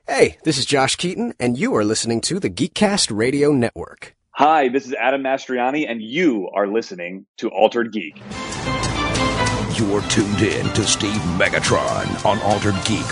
Hey, this is Josh Keaton, and you are listening to the Geekcast Radio Network. Hi, this is Adam Mastriani, and you are listening to Altered Geek. You're tuned in to Steve Megatron on Altered Geek.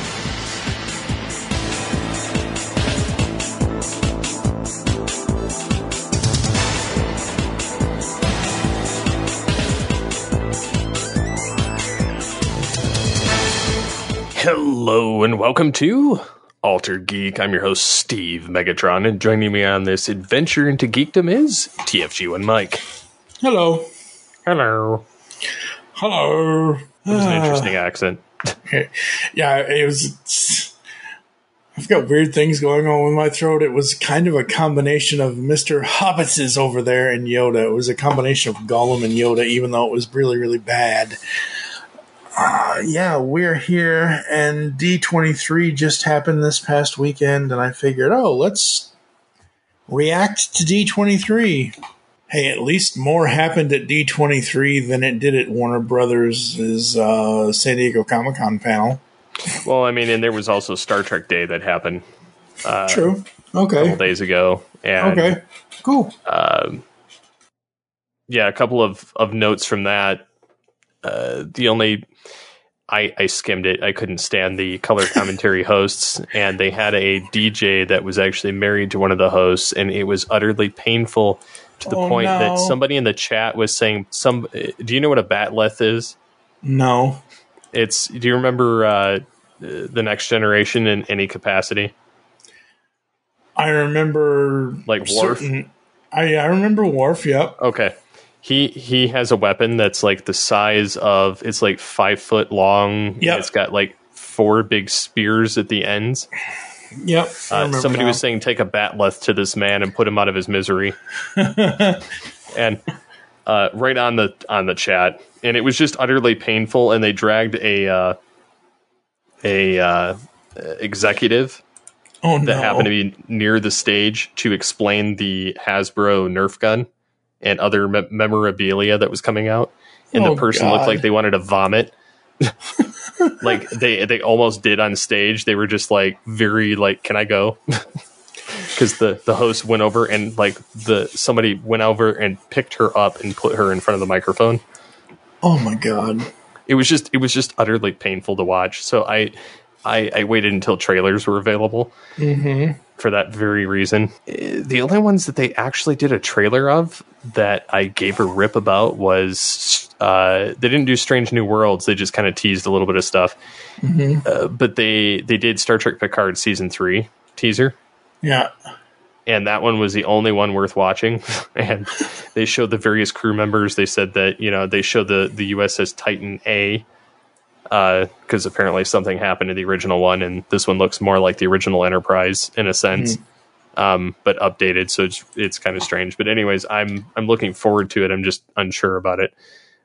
Hello and welcome to Altered Geek. I'm your host, Steve Megatron, and joining me on this adventure into geekdom is TFG1 Mike. Hello. Hello. Hello. It was an interesting accent. Yeah, it was. I've got weird things going on with my throat. It was kind of a combination of Mr. Hobbits over there and Yoda. It was a combination of Gollum and Yoda, even though it was really, really bad. Yeah, we're here, and D23 just happened this past weekend, and I figured, let's react to D23. Hey, at least more happened at D23 than it did at Warner Brothers' San Diego Comic-Con panel. Well, I mean, and there was also Star Trek Day that happened. True. Okay. A couple days ago. And, okay. Cool. Yeah, a couple of notes from that. I skimmed it. I couldn't stand the color commentary hosts, and they had a DJ that was actually married to one of the hosts, and it was utterly painful to the point that somebody in the chat was saying, do you know what a batleth is? No. Do you remember The Next Generation in any capacity? I remember like Worf. I remember Worf. Yep. Okay. He has a weapon that's like the size of, it's like 5 foot long. Yep. It's got like 4 big spears at the ends. Yep. Somebody was saying take a batleth to this man and put him out of his misery. And right on the chat, and it was just utterly painful. And they dragged a executive that happened to be near the stage to explain the Hasbro Nerf gun and other memorabilia that was coming out. And the person looked like they wanted to vomit. Like they almost did on stage. They were just like very like, can I go? Because the host went over and like somebody went over and picked her up and put her in front of the microphone. Oh my God. It was just utterly painful to watch. So I waited until trailers were available for that very reason. The only ones that they actually did a trailer of that I gave a rip about was they didn't do Strange New Worlds. They just kind of teased a little bit of stuff. But they did Star Trek Picard Season 3 teaser. Yeah. And that one was the only one worth watching. And they showed the various crew members. They said that, they showed the USS Titan A, because apparently something happened to the original one, and this one looks more like the original Enterprise in a sense, but updated. So it's kind of strange. But anyways, I'm looking forward to it. I'm just unsure about it.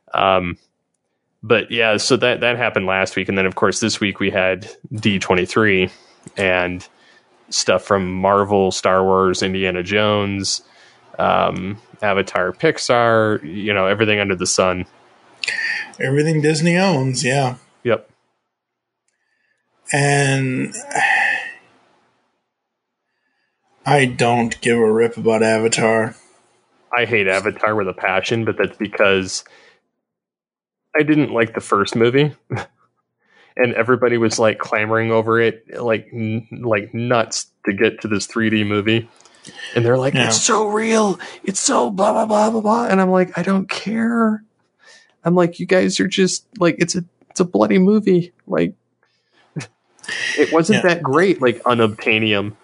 But yeah, so that happened last week, and then of course this week we had D23 and stuff from Marvel, Star Wars, Indiana Jones, Avatar, Pixar, everything under the sun. Everything Disney owns, yeah. Yep. And I don't give a rip about Avatar. I hate Avatar with a passion, but that's because I didn't like the first movie. And everybody was like clamoring over it, like nuts to get to this 3D movie. And they're like, It's so real. It's so blah, blah, blah, blah, blah. And I'm like, I don't care. I'm like, you guys are just like, it's a bloody movie. Like, it wasn't that great, like unobtainium,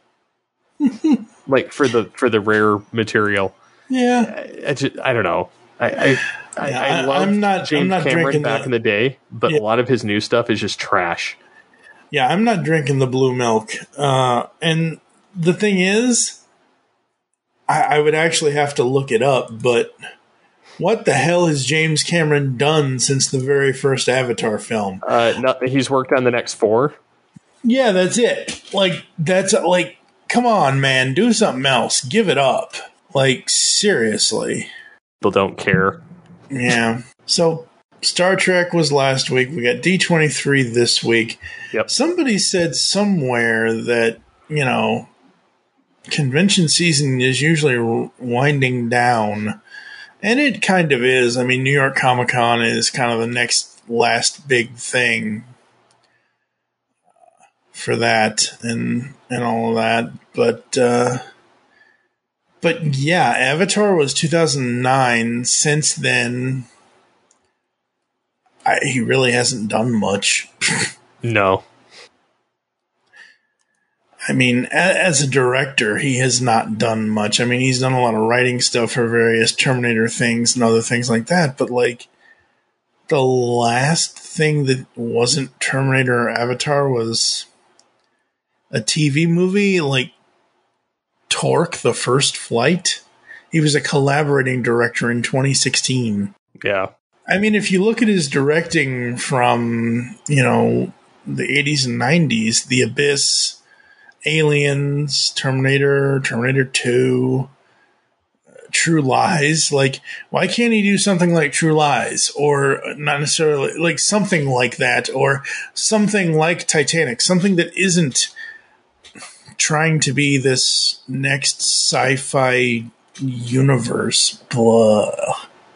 like for the rare material. Yeah. I don't know. I love James Cameron back in the day, but a lot of his new stuff is just trash. Yeah, I'm not drinking the blue milk. And the thing is, I would actually have to look it up, but what the hell has James Cameron done since the very first Avatar film? He's worked on the next 4. Yeah, that's it. Like, come on, man, do something else. Give it up. Like, seriously. People don't care. Yeah. So Star Trek was last week. We got D23 this week. Yep. Somebody said somewhere that, convention season is usually winding down. And it kind of is. I mean, New York Comic Con is kind of the last big thing for that and all of that. But yeah, Avatar was 2009. Since then, he really hasn't done much. No. I mean, as a director, he has not done much. I mean, he's done a lot of writing stuff for various Terminator things and other things like that. But, like, the last thing that wasn't Terminator or Avatar was a TV movie, like Torque, The First Flight. He was a collaborating director in 2016. Yeah. I mean, if you look at his directing from, the 80s and 90s, The Abyss, Aliens, Terminator 2, True Lies, like, why can't he do something like True Lies? Or not necessarily, like something like that, or something like Titanic, something that isn't trying to be this next sci-fi universe. Blah.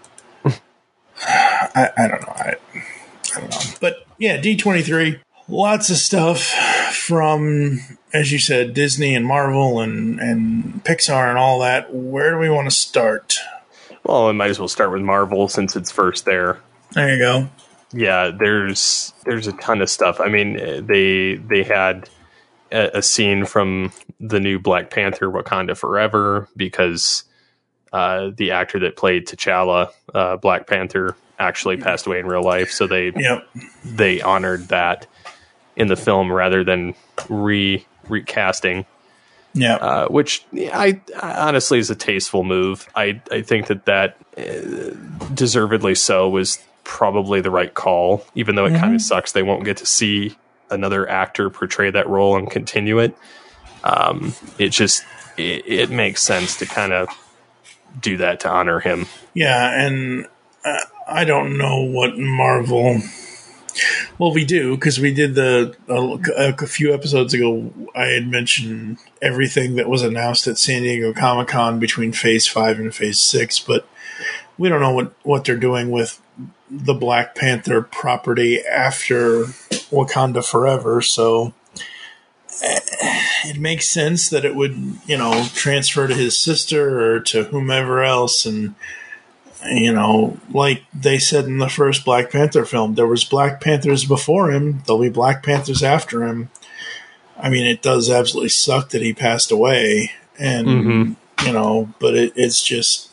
I don't know. I don't know. But yeah, D23, lots of stuff from, as you said, Disney and Marvel and Pixar and all that. Where do we want to start? Well, we might as well start with Marvel since it's first there. There you go. Yeah, there's a ton of stuff. I mean, they had a scene from the new Black Panther Wakanda Forever because the actor that played T'Challa, Black Panther, actually passed away in real life. So they honored that in the film rather than recasting. Yeah, which I honestly is a tasteful move. I think that deservedly so was probably the right call, even though it kind of sucks they won't get to see another actor portray that role and continue it. It makes sense to kind of do that to honor him. Yeah, and I don't know what Marvel. Well, we do, because we did a few episodes ago, I had mentioned everything that was announced at San Diego Comic-Con between Phase 5 and Phase 6, but we don't know what they're doing with the Black Panther property after Wakanda Forever, so it makes sense that it would, transfer to his sister or to whomever else, and like they said in the first Black Panther film, there was Black Panthers before him, there'll be Black Panthers after him. I mean, it does absolutely suck that he passed away, and, but it's just,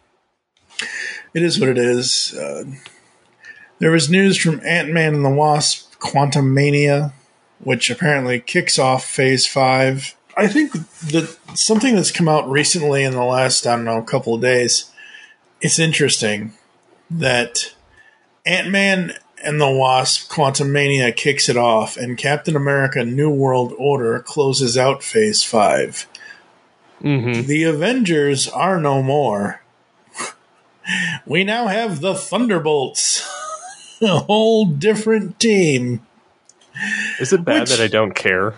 it is what it is. There was news from Ant-Man and the Wasp, Quantumania, which apparently kicks off Phase 5. I think that something that's come out recently in the last, couple of days, it's interesting that Ant-Man and the Wasp, Quantumania kicks it off, and Captain America New World Order closes out Phase 5. The Avengers are no more. We now have the Thunderbolts. A whole different team. Is it bad that I don't care?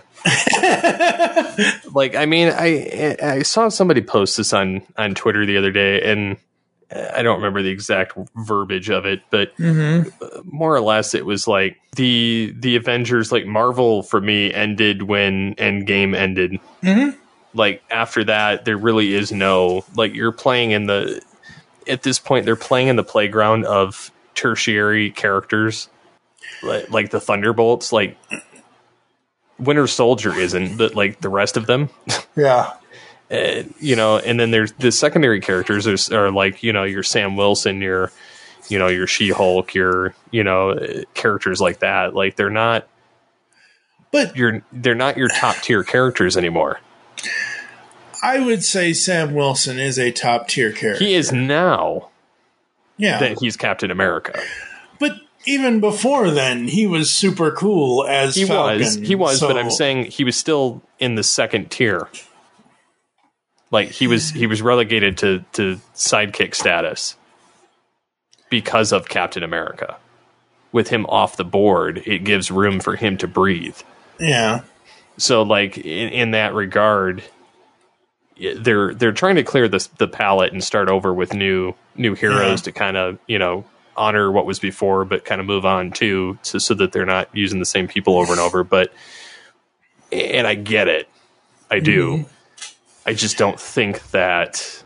Like, I mean, I saw somebody post this on Twitter the other day, and I don't remember the exact verbiage of it, but more or less it was like the Avengers, like Marvel for me, ended when Endgame ended. Like after that, there really is no, like you're playing at this point, they're playing in the playground of tertiary characters like the Thunderbolts. Like Winter Soldier isn't, but like the rest of them. Yeah. And then there's the secondary characters are like, your Sam Wilson, your She-Hulk, your, characters like that. Like they're not, but they're not your top tier characters anymore. I would say Sam Wilson is a top tier character. He is now. Yeah. That he's Captain America. But even before then, he was super cool as Falcon. He was, but I'm saying he was still in the second tier. Like he was relegated to sidekick status because of Captain America. with him off the board, it gives room for him to breathe. Yeah. So, like, in that regard, they're trying to clear the palette and start over with new heroes to kind of, honor what was before, but kind of move on too, so that they're not using the same people over and over. And I get it. I do. Mm-hmm. I just don't think that,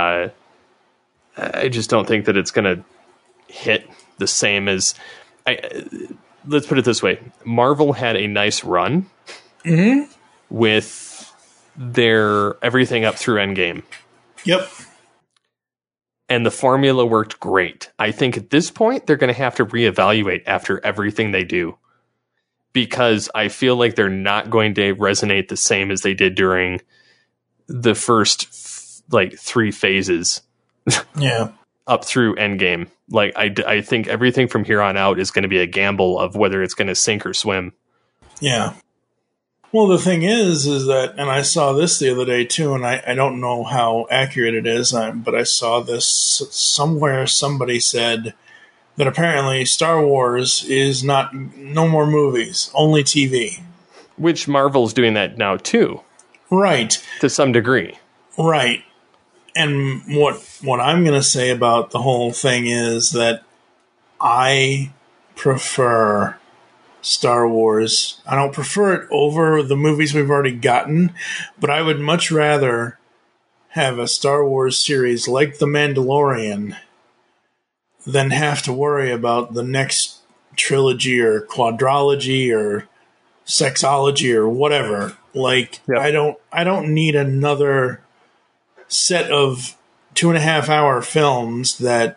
it's going to hit the same as, let's put it this way. Marvel had a nice run with their everything up through Endgame. Yep. And the formula worked great. I think at this point, they're going to have to reevaluate after everything they do. Because I feel like they're not going to resonate the same as they did during the first, 3 phases. Yeah. Up through Endgame. Like, I think everything from here on out is going to be a gamble of whether it's going to sink or swim. Yeah. Well, the thing is that, and I saw this the other day too, and I don't know how accurate it is, but I saw this somewhere. Somebody said that apparently Star Wars is no more movies, only TV. Which Marvel's doing that now too. Right. To some degree. Right. And what I'm going to say about the whole thing is that I prefer Star Wars. I don't prefer it over the movies we've already gotten, but I would much rather have a Star Wars series like The Mandalorian than have to worry about the next trilogy or quadrology or sexology or whatever. Like, yep. I don't need another set of 2.5-hour films that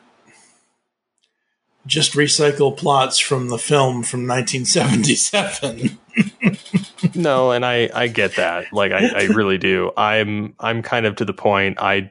just recycle plots from the film from 1977. No, and I get that. Like, I really do. I'm kind of to the point I'm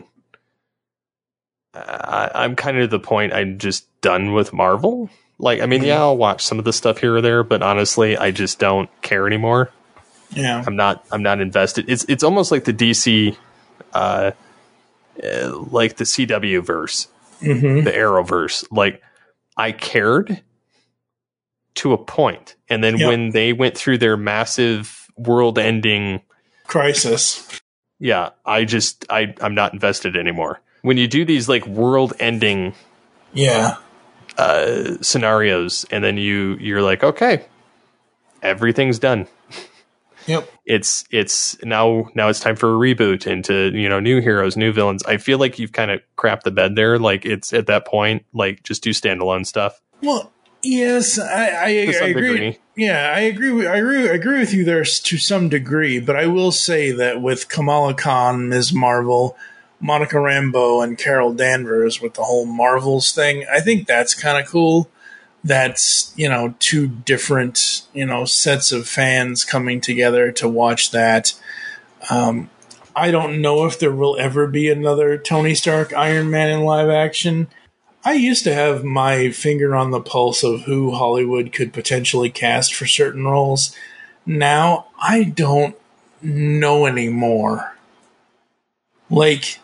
kind of to the point I'm just done with Marvel. Like, I mean, I'll watch some of the stuff here or there, but honestly, I just don't care anymore. Yeah. I'm not invested. It's almost like the DC, like the CW verse, the Arrowverse. Like, I cared to a point, and then when they went through their massive world-ending crisis, I'm not invested anymore. When you do these like world-ending, scenarios, and then you're like, okay, everything's done. Yep. It's now it's time for a reboot into, new heroes, new villains. I feel like you've kind of crapped the bed there. Like, it's at that point, like, just do standalone stuff. Well, yes, I agree. Degree. Yeah, I agree with you there to some degree, but I will say that with Kamala Khan, Ms. Marvel, Monica Rambeau, and Carol Danvers with the whole Marvels thing, I think that's kind of cool. That's, two different, sets of fans coming together to watch that. I don't know if there will ever be another Tony Stark Iron Man in live action. I used to have my finger on the pulse of who Hollywood could potentially cast for certain roles. Now, I don't know anymore. Like,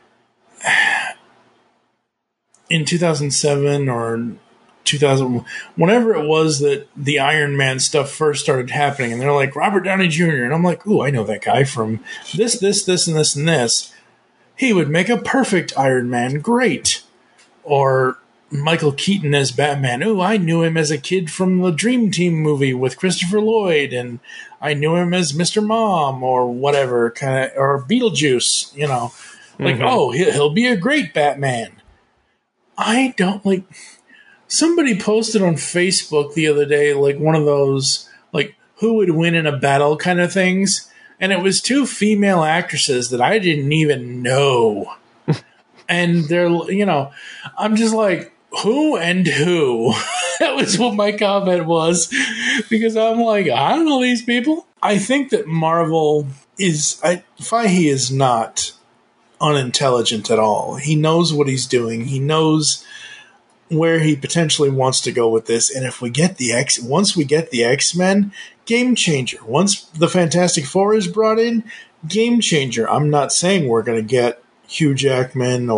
in 2007 or 2000, whenever it was that the Iron Man stuff first started happening, and they're like, Robert Downey Jr., and I'm like, ooh, I know that guy from this, and this, and this. He would make a perfect Iron Man, great. Or Michael Keaton as Batman. Ooh, I knew him as a kid from the Dream Team movie with Christopher Lloyd, and I knew him as Mr. Mom, or whatever, or Beetlejuice, Like, oh, he'll be a great Batman. I don't, like... Somebody posted on Facebook the other day, like, one of those, like, who would win in a battle kind of things. And it was 2 female actresses that I didn't even know. And they're, I'm just like, who and who? That was what my comment was. Because I'm like, I don't know these people. I think that Marvel Feige is not unintelligent at all. He knows what he's doing. He knows where he potentially wants to go with this. And if we get once we get the X-Men, game changer. Once the Fantastic Four is brought in, game changer. I'm not saying we're going to get Hugh Jackman or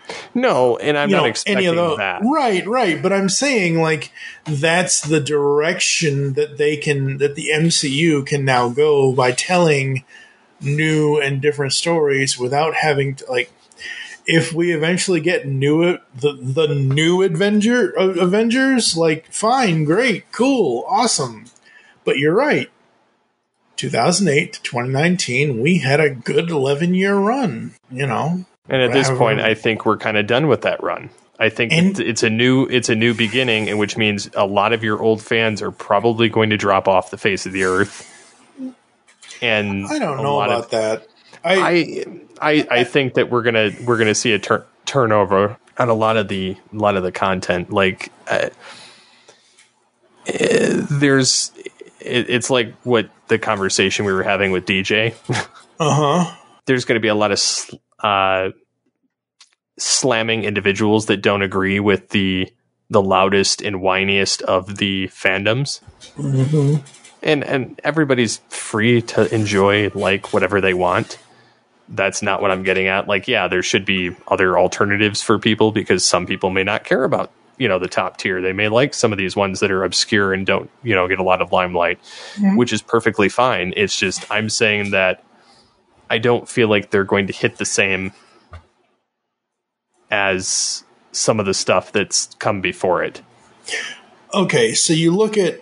No, and I'm not expecting that. Right. But I'm saying, like, that's the direction that the MCU can now go by telling new and different stories without having to, like, if we eventually get the new Avengers, like, fine, great, cool, awesome. But you're right. 2008 to 2019, we had a good 11-year run, you know. And at this point, I think we're kind of done with that run. I think it's a new beginning, and which means a lot of your old fans are probably going to drop off the face of the earth. And I don't know about that. I think that we're gonna see a turnover on a lot of the content. Like it's like what the conversation we were having with DJ. There's going to be a lot of slamming individuals that don't agree with the loudest and whiniest of the fandoms. And everybody's free to enjoy, like, whatever they want. That's not what I'm getting at. Like, yeah, there should be other alternatives for people, because some people may not care about, you know, the top tier. They may like some of these ones that are obscure and don't, you know, get a lot of limelight, which is perfectly fine. It's just, I'm saying that I don't feel like they're going to hit the same as some of the stuff that's come before it. Okay, so you look at...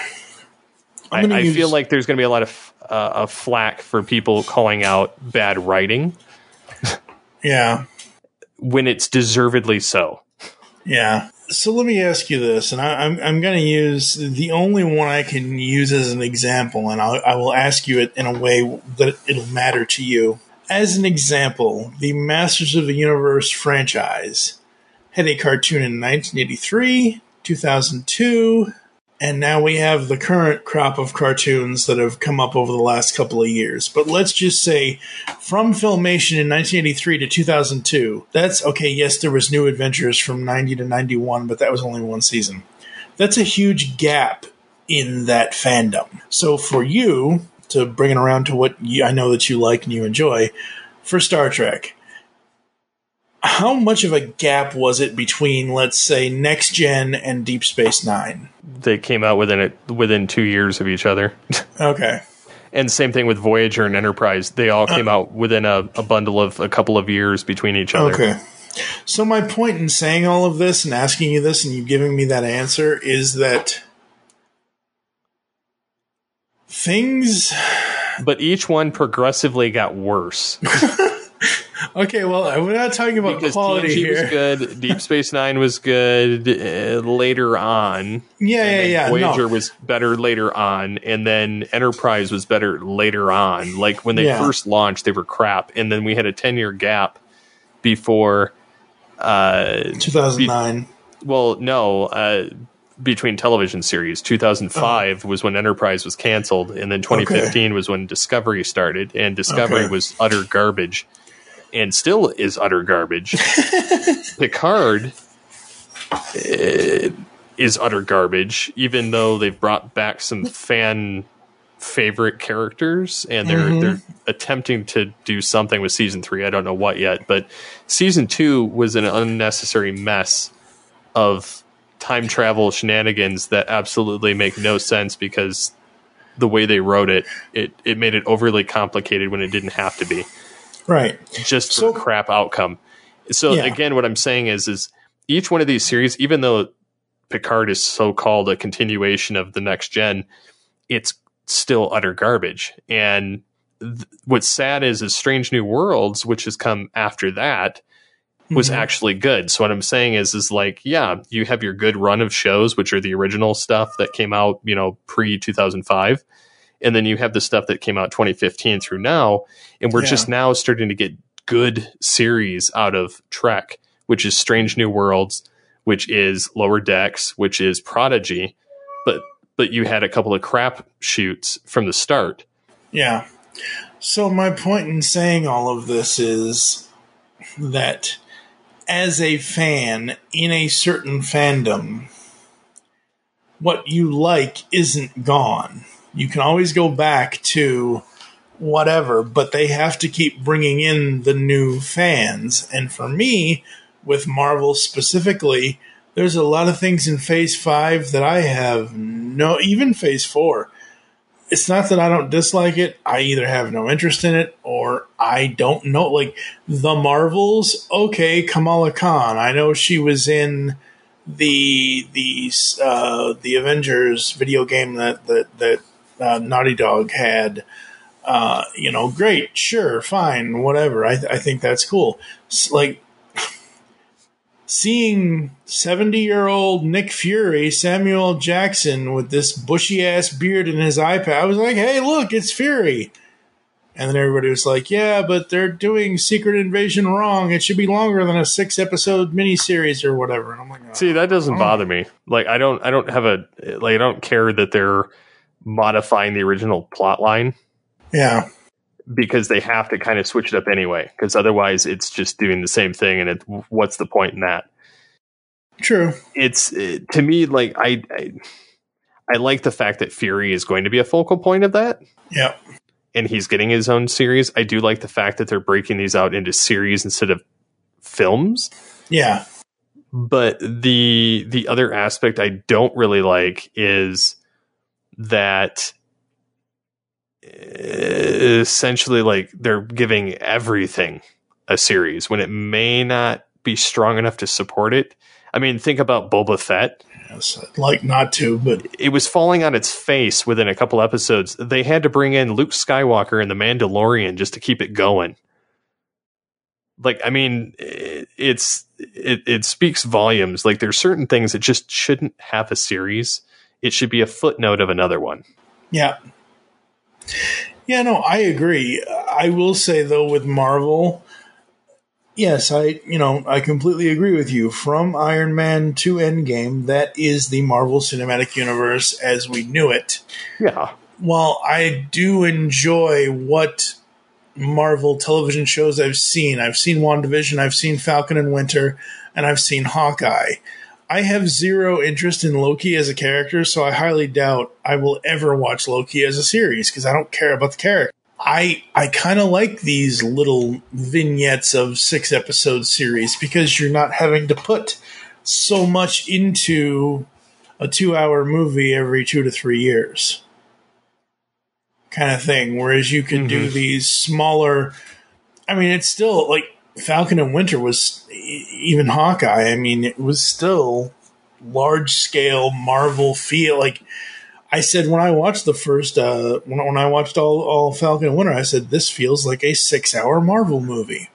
I feel like there's going to be a lot of flack for people calling out bad writing. Yeah. When it's deservedly so. Yeah. So let me ask you this, and I'm going to use the only one I can use as an example, and I will ask you it in a way that it'll matter to you. As an example, the Masters of the Universe franchise had a cartoon in 1983, 2002, and now we have the current crop of cartoons that have come up over the last couple of years. But let's just say from Filmation in 1983 to 2002, that's okay. Yes, there was New Adventures from 90 to 91, but that was only one season. That's a huge gap in that fandom. So for you, to bring it around to what I know that you like and you enjoy, for Star Trek, how much of a gap was it between, let's say, Next Gen and Deep Space Nine? They came out within 2 years of each other. Okay. And same thing with Voyager and Enterprise. They all came out within a bundle of a couple of years between each other. Okay. So my point in saying all of this and asking you this and you giving me that answer is that things... But each one progressively got worse. Okay, well, we're not talking about because quality TNG here. was good, Deep Space Nine was good later on. Yeah. Voyager was better later on, and then Enterprise was better later on. Like, when they first launched, they were crap, and then we had a 10-year gap before... 2009. Between television series. 2005 was when Enterprise was canceled, and then 2015 was when Discovery started, and Discovery was utter garbage. And still is utter garbage. Picard is utter garbage, even though they've brought back some fan favorite characters, and they're attempting to do something with season 3. I don't know what yet, but season 2 was an unnecessary mess of time travel shenanigans that absolutely make no sense, because the way they wrote it made it overly complicated when it didn't have to be. Right. Just for a crap outcome. So again, what I'm saying is each one of these series, even though Picard is so-called a continuation of the Next Gen, it's still utter garbage. And what's sad is Strange New Worlds, which has come after that, was actually good. So what I'm saying is like, yeah, you have your good run of shows, which are the original stuff that came out, pre-2005. And then you have the stuff that came out 2015 through now. And we're just now starting to get good series out of Trek, which is Strange New Worlds, which is Lower Decks, which is Prodigy. But you had a couple of crap shoots from the start. Yeah. So my point in saying all of this is that as a fan in a certain fandom, what you like isn't gone. You can always go back to whatever, but they have to keep bringing in the new fans. And for me, with Marvel specifically, there's a lot of things in Phase 5 that I have even Phase 4. It's not that I don't dislike it. I either have no interest in it or I don't know. Like, the Marvels, okay, Kamala Khan. I know she was in the Avengers video game that Naughty Dog had. Great, sure, fine, whatever. I think that's cool. Like, seeing 70-year-old Nick Fury, Samuel Jackson, with this bushy-ass beard and his eye patch, I was like, hey, look, it's Fury. And then everybody was like, yeah, but they're doing Secret Invasion wrong. It should be longer than a 6-episode miniseries or whatever. And I'm like, see, that doesn't bother me. Like, I don't care that they're modifying the original plot line. Yeah. Because they have to kind of switch it up anyway, because otherwise it's just doing the same thing, and what's the point in that? True. It's to me, like, I like the fact that Fury is going to be a focal point of that. Yeah. And he's getting his own series. I do like the fact that they're breaking these out into series instead of films. Yeah. But the other aspect I don't really like is that essentially, like, they're giving everything a series when it may not be strong enough to support it. I mean, think about Boba Fett. Yes, I'd like not to, but it was falling on its face within a couple episodes. They had to bring in Luke Skywalker and the Mandalorian just to keep it going. Like, I mean, it speaks volumes. Like, there's certain things that just shouldn't have a series. It should be a footnote of another one. Yeah. Yeah, no, I agree. I will say, though, with Marvel, yes, I completely agree with you. From Iron Man to Endgame, that is the Marvel Cinematic Universe as we knew it. Yeah. While I do enjoy what Marvel television shows I've seen WandaVision, I've seen Falcon and Winter, and I've seen Hawkeye. I have zero interest in Loki as a character, so I highly doubt I will ever watch Loki as a series because I don't care about the character. I kind of like these little vignettes of 6-episode series because you're not having to put so much into a 2-hour movie every 2 to 3 years kind of thing, whereas you can do these smaller. I mean, it's still like Falcon and Winter was, even Hawkeye, I mean, it was still large-scale Marvel feel. Like I said when I watched the first, when I watched all Falcon and Winter, I said, this feels like a 6-hour Marvel movie.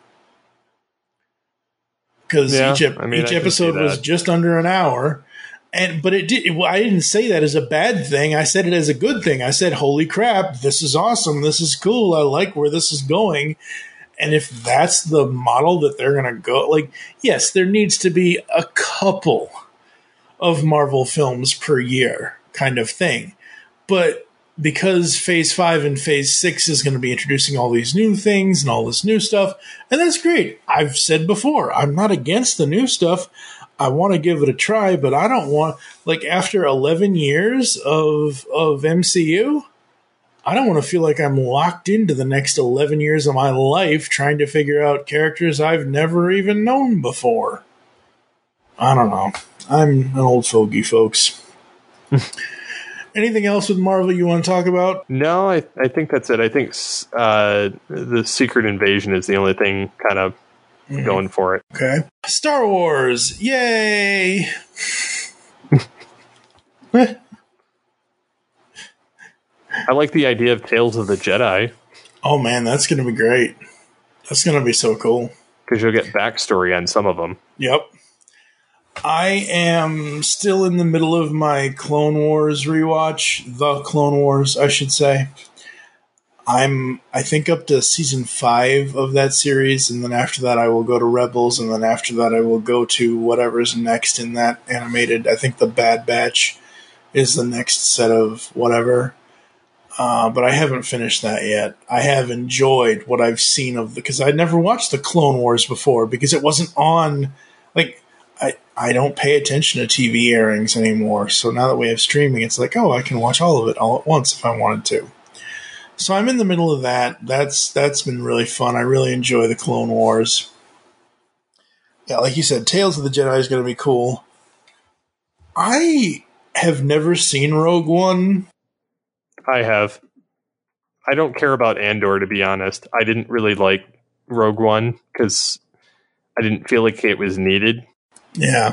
Because each episode was just under an hour. But I didn't say that as a bad thing. I said it as a good thing. I said, holy crap, this is awesome. This is cool. I like where this is going. And if that's the model that they're going to go, like, yes, there needs to be a couple of Marvel films per year kind of thing. But because Phase 5 and Phase 6 is going to be introducing all these new things and all this new stuff, and that's great. I've said before, I'm not against the new stuff. I want to give it a try, but I don't want, like, after 11 years of MCU, I don't want to feel like I'm locked into the next 11 years of my life trying to figure out characters I've never even known before. I don't know. I'm an old fogey, folks. Anything else with Marvel you want to talk about? No, I think that's it. I think the Secret Invasion is the only thing kind of going for it. Okay. Star Wars. Yay! I like the idea of Tales of the Jedi. Oh, man, that's going to be great. That's going to be so cool. Because you'll get backstory on some of them. Yep. I am still in the middle of my Clone Wars rewatch. The Clone Wars, I should say. I think up to season 5 of that series, and then after that I will go to Rebels, and then after that I will go to whatever's next in that animated. I think the Bad Batch is the next set of whatever. But I haven't finished that yet. I have enjoyed what I've seen of because I'd never watched the Clone Wars before because it wasn't on. Like, I don't pay attention to TV airings anymore. So now that we have streaming, it's like, oh, I can watch all of it all at once if I wanted to. So I'm in the middle of that. That's been really fun. I really enjoy the Clone Wars. Yeah, like you said, Tales of the Jedi is going to be cool. I have never seen Rogue One. I have. I don't care about Andor, to be honest. I didn't really like Rogue One because I didn't feel like it was needed. Yeah.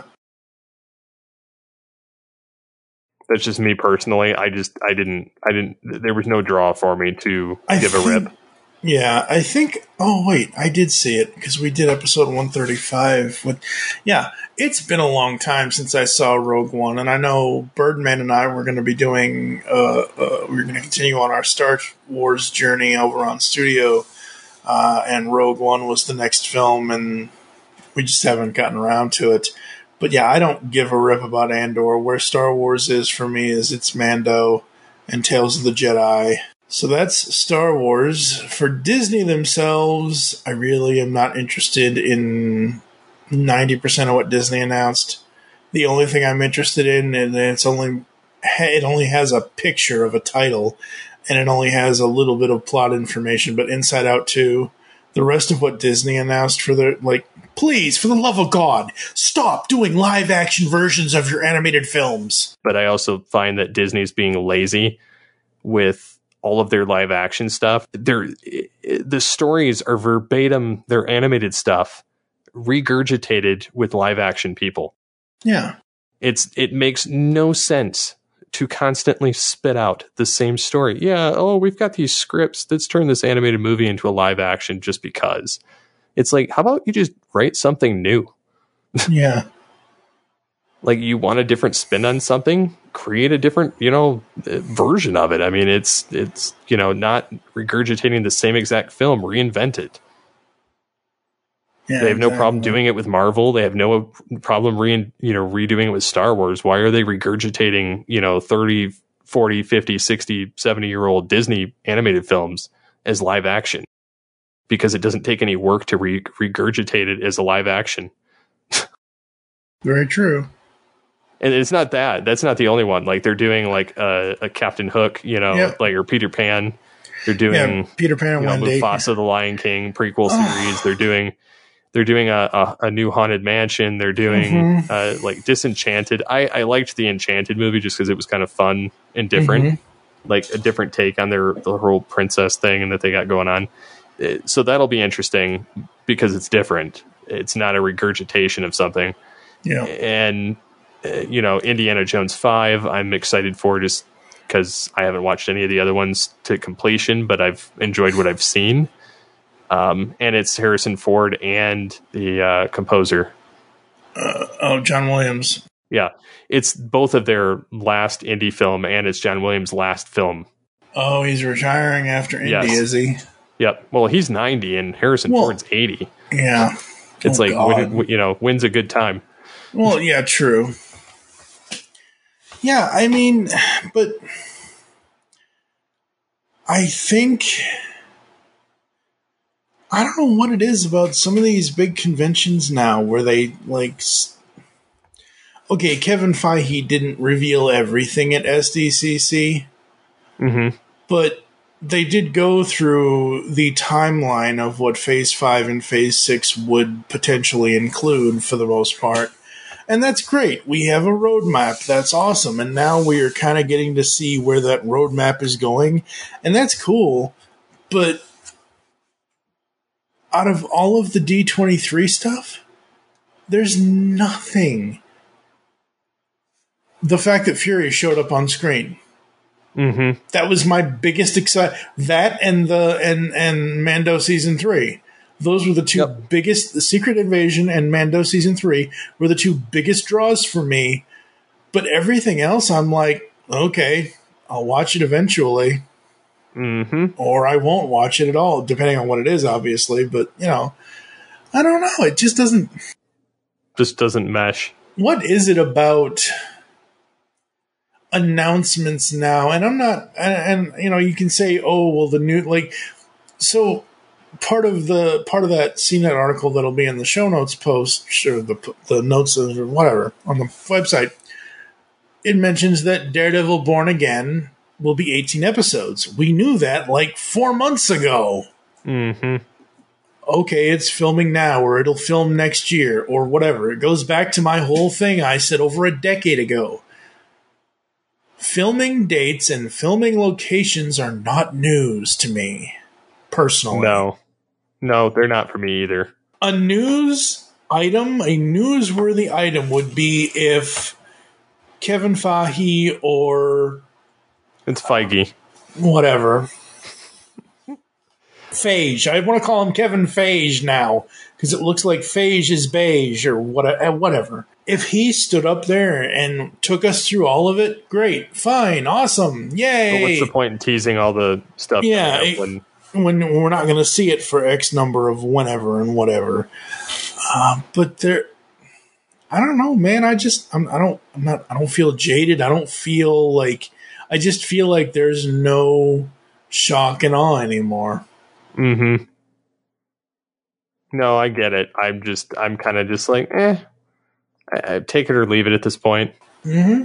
That's just me personally. I didn't, there was no draw for me to give a rip. Yeah, I think, oh wait, I did see it because we did episode 135 with, yeah, it's been a long time since I saw Rogue One, and I know Birdman and I were going to be doing, we're going to continue on our Star Wars journey over on Studio, and Rogue One was the next film, and we just haven't gotten around to it. But yeah, I don't give a rip about Andor. Where Star Wars is for me is it's Mando and Tales of the Jedi. So that's Star Wars. For Disney themselves, I really am not interested in 90% of what Disney announced. The only thing I'm interested in, and it only has a picture of a title, and it only has a little bit of plot information, but Inside Out 2, the rest of what Disney announced for their, please, for the love of God, stop doing live action versions of your animated films. But I also find that Disney's being lazy with all of their live action stuff. The stories are verbatim, their animated stuff, regurgitated with live action people. Yeah. It makes no sense to constantly spit out the same story. Yeah, we've got these scripts. Let's turn this animated movie into a live action just because. It's like, how about you just write something new? Yeah. Like, you want a different spin on something? Create a different, version of it. I mean, it's not regurgitating the same exact film. Reinvent it. Yeah, they have no problem doing it with Marvel. They have no problem redoing it with Star Wars. Why are they regurgitating, 30, 40, 50, 60, 70-year-old Disney animated films as live action? Because it doesn't take any work to regurgitate it as a live action. Very true. And it's not that. That's not the only one. Like, they're doing a Captain Hook, or Peter Pan. They're doing Peter Pan and Wendy. Mufasa the Lion King prequel series. They're doing a new Haunted Mansion. They're doing Disenchanted. I liked the Enchanted movie just because it was kind of fun and different, like a different take on the whole princess thing and that they got going on. So that'll be interesting because it's different. It's not a regurgitation of something. Yeah. And Indiana Jones 5, I'm excited for just because I haven't watched any of the other ones to completion, but I've enjoyed what I've seen. And it's Harrison Ford and the composer. John Williams. Yeah. It's both of their last indie film, and it's John Williams' last film. Oh, he's retiring after indie, is he? Yep. Well, he's 90 and Harrison Ford's 80. Yeah. It's when's a good time? Well, yeah, true. Yeah, I mean, but I think, I don't know what it is about some of these big conventions now where they, okay, Kevin Feige didn't reveal everything at SDCC, but they did go through the timeline of what Phase 5 and Phase 6 would potentially include for the most part. And that's great. We have a roadmap. That's awesome. And now we are kind of getting to see where that roadmap is going. And that's cool. But out of all of the D23 stuff, there's nothing. The fact that Fury showed up on screen. That was my biggest excitement. That and and Mando Season 3. Those were the two biggest. The Secret Invasion and Mando Season 3 were the two biggest draws for me. But everything else, I'm like, okay, I'll watch it eventually. Or I won't watch it at all, depending on what it is, obviously. But, I don't know. It just doesn't mesh. What is it about announcements now? And I'm not, and you can say, oh, well, the new, so part of that CNET article that'll be in the show notes post, or the notes or whatever on the website, it mentions that Daredevil Born Again will be 18 episodes. We knew that 4 months ago. okay, it's filming now, or it'll film next year, or whatever. It goes back to my whole thing I said over a decade ago. Filming dates and filming locations are not news to me, personally. No, they're not for me either. A news item, a newsworthy item would be if Kevin Feige or... It's Feige. Whatever. Feige. I want to call him Kevin Feige now because it looks like Feige is beige or whatever. If he stood up there and took us through all of it, great, fine, awesome, yay. But what's the point in teasing all the stuff? Yeah, when we're not going to see it for X number of whenever and whatever. But there, I don't know, man. I don't feel jaded. I just feel like there's no shock and awe anymore. Mm-hmm. No, I get it. I'm kind of just like, I take it or leave it at this point. Mm-hmm.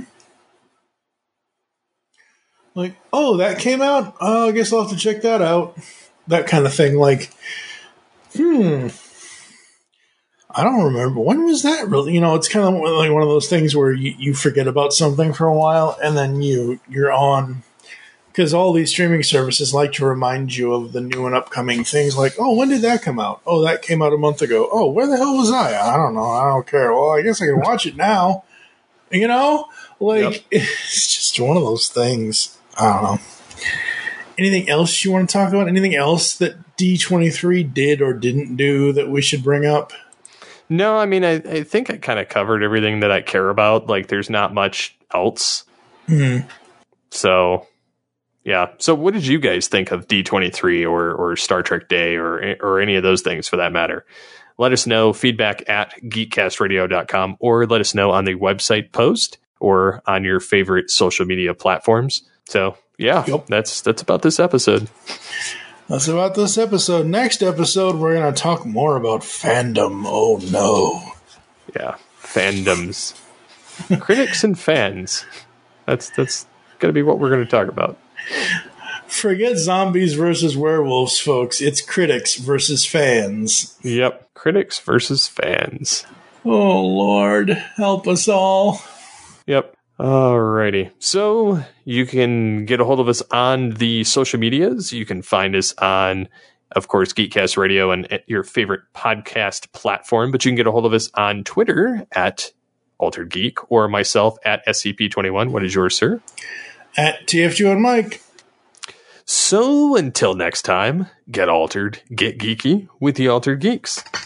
Like, oh, that came out? Oh, I guess I'll have to check that out. That kind of thing. Like, I don't remember. When was that really? It's kind of like one of those things where you forget about something for a while and then you're on. Because all these streaming services like to remind you of the new and upcoming things like, oh, when did that come out? Oh, that came out a month ago. Oh, where the hell was I? I don't know. I don't care. Well, I guess I can watch it now. Yep. It's just one of those things. I don't know. Anything else you want to talk about? Anything else that D23 did or didn't do that we should bring up? No, I mean, I think I kind of covered everything that I care about. Like, there's not much else. Mm-hmm. So... yeah. So what did you guys think of D23 or Star Trek Day or any of those things for that matter? Let us know. Feedback at geekcastradio.com or let us know on the website post or on your favorite social media platforms. So, yeah, Yep. That's about this episode. That's about this episode. Next episode, we're going to talk more about fandom. Oh, no. Yeah. Fandoms. Critics and fans. That's going to be what we're going to talk about. Forget zombies versus werewolves, folks. It's critics versus fans. Yep. Critics versus fans. Oh, Lord. Help us all. Yep. Alrighty. So you can get a hold of us on the social medias. You can find us on, of course, Geekcast Radio and your favorite podcast platform. But you can get a hold of us on Twitter at Altered Geek or myself at SCP-21. What is yours, sir? At TFG and Mike. So until next time, get altered, get geeky with the Altered Geeks.